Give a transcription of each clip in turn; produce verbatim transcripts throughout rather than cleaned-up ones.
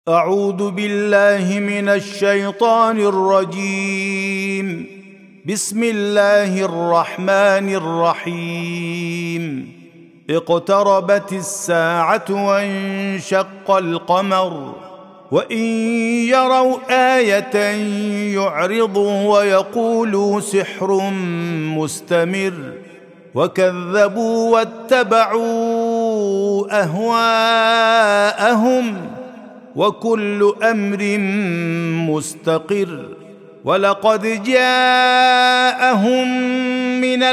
أعوذ بالله من الشيطان الرجيم. بسم الله الرحمن الرحيم. اقتربت الساعة وانشق القمر وإن يروا آية يعرضوا ويقولوا سحر مستمر وكذبوا واتبعوا أهواءهم وكل أمر مستقر. ولقد جاءهم من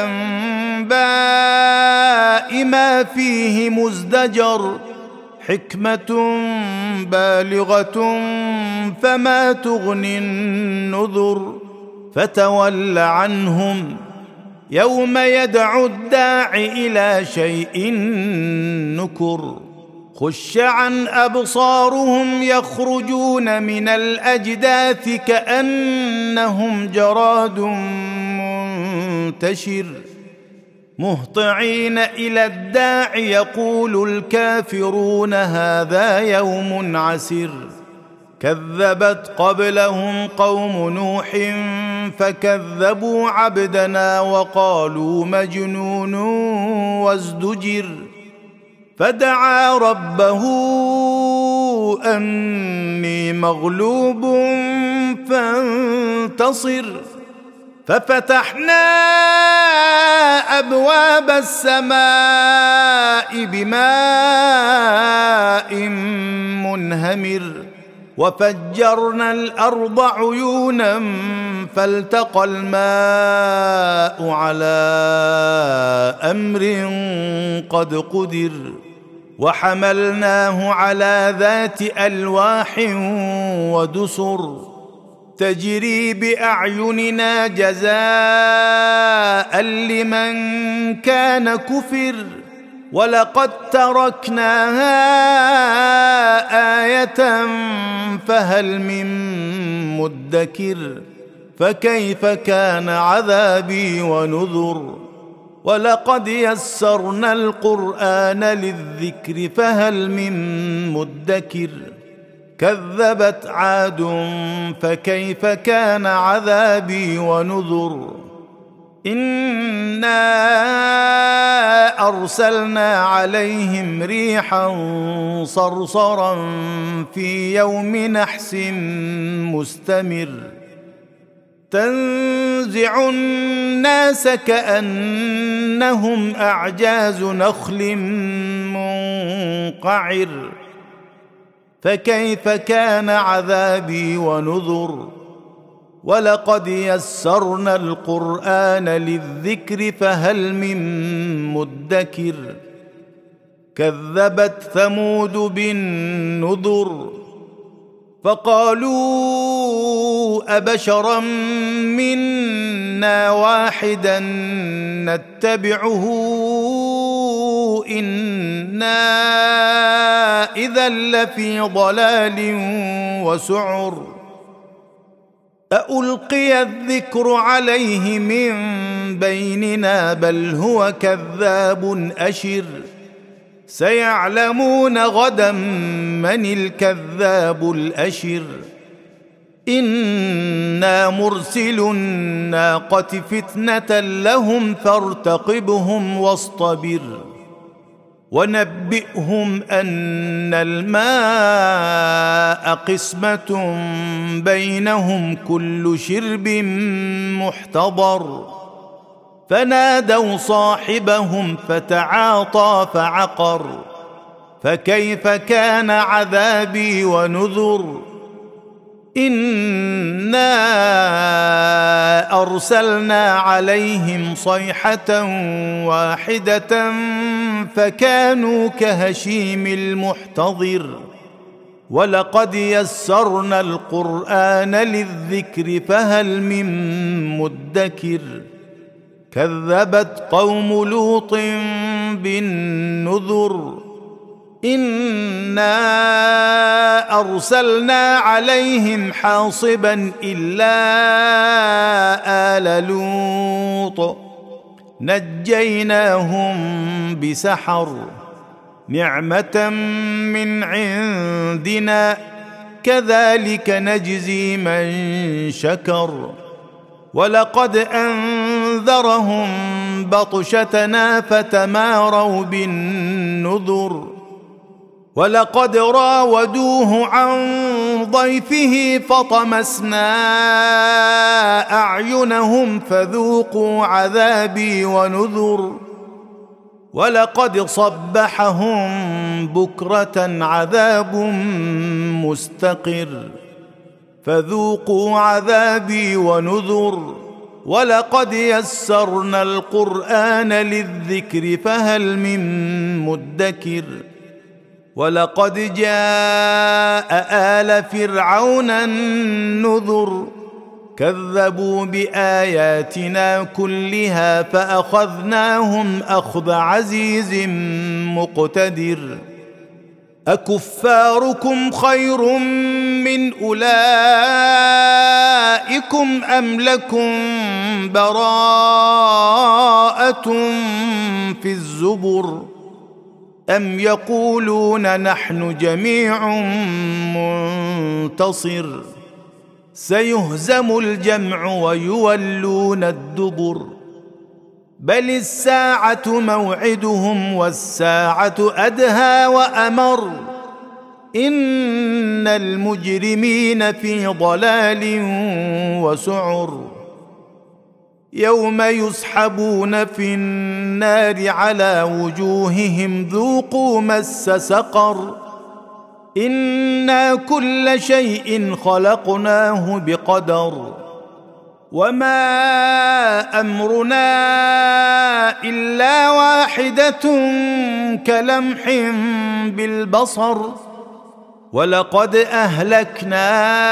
الأنباء ما فيه مزدجر حكمة بالغة فما تغني النذر. فتول عنهم يوم يدعو الداع إلى شيء نكر. خش عن أبصارهم يخرجون من الأجداث كأنهم جراد منتشر مهطعين إلى الداع يقول الكافرون هذا يوم عسر. كذبت قبلهم قوم نوح فكذبوا عبدنا وقالوا مجنون وازدجر. فدعا ربه أني مغلوب فانتصر. ففتحنا أبواب السماء بماء منهمر وفجرنا الأرض عيونا فالتقى الماء على أمر قد قدر. وحملناه على ذات ألواح ودسر تجري بأعيننا جزاء لمن كان كفر. ولقد تركناها آية فهل من مدكر. فكيف كان عذابي ونذر. ولقد يسرنا القرآن للذكر فهل من مدكر. كذبت عاد فكيف كان عذابي ونذر. إنا أرسلنا عليهم ريحا صرصرا في يوم نحس مستمر تنزع الناس كأنهم أعجاز نخل منقعر. فكيف كان عذابي ونذر. ولقد يسرنا القرآن للذكر فهل من مدكر. كذبت ثمود بالنذر فقالوا أبشرا منا واحدا نتبعه إنا إذا لفي ضلال وسعر. أألقي الذكر عليه من بيننا بل هو كذاب أشر. سيعلمون غدا من الكذاب الأشر. إنا مرسل الناقة فتنة لهم فارتقبهم واصطبر. ونبئهم أن الماء قسمة بينهم كل شرب محتضر. فنادوا صاحبهم فتعاطى فعقر. فكيف كان عذابي ونذر. إنا أرسلنا عليهم صيحة واحدة فكانوا كهشيم المحتضر. ولقد يسرنا القرآن للذكر فهل من مدكر. كذبت قوم لوط بالنذر. إنا أرسلنا عليهم حاصبا إلا آل لوط نجيناهم بسحر نعمة من عندنا كذلك نجزي من شكر ولقد أنذرهم بطشتنا فتماروا بالنذر ولقد راودوه عن ضيفه فطمسنا أعينهم فذوقوا عذابي ونذر ولقد صبحهم بكرة عذاب مستقر فذوقوا عذابي ونذر ولقد يسرنا القرآن للذكر فهل من مدكر ولقد جاء آل فرعون النذر كذبوا بآياتنا كلها فأخذناهم أخذ عزيز مقتدر أكفاركم خير من أولئكم أم لكم براءة في الزبر أم يقولون نحن جميع منتصر سيهزم الجمع ويولون الدبر بل الساعة موعدهم والساعة أدهى وأمر إن المجرمين في ضلال وسعر يوم يسحبون في النار على وجوههم ذوقوا مس سقر إنا كل شيء خلقناه بقدر وما أمرنا إلا واحدة كلمح بالبصر ولقد أهلكنا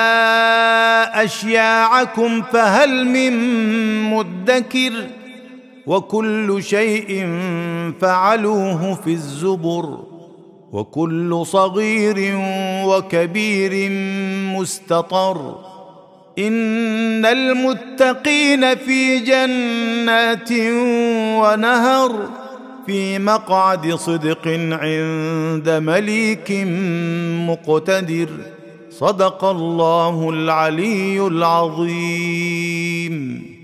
أشياعكم فهل من مدكر وكل شيء فعلوه في الزبر وكل صغير وكبير مستطر إن المتقين في جنات ونهر في مقعد صدق عند مليك مقتدر صدق الله العلي العظيم.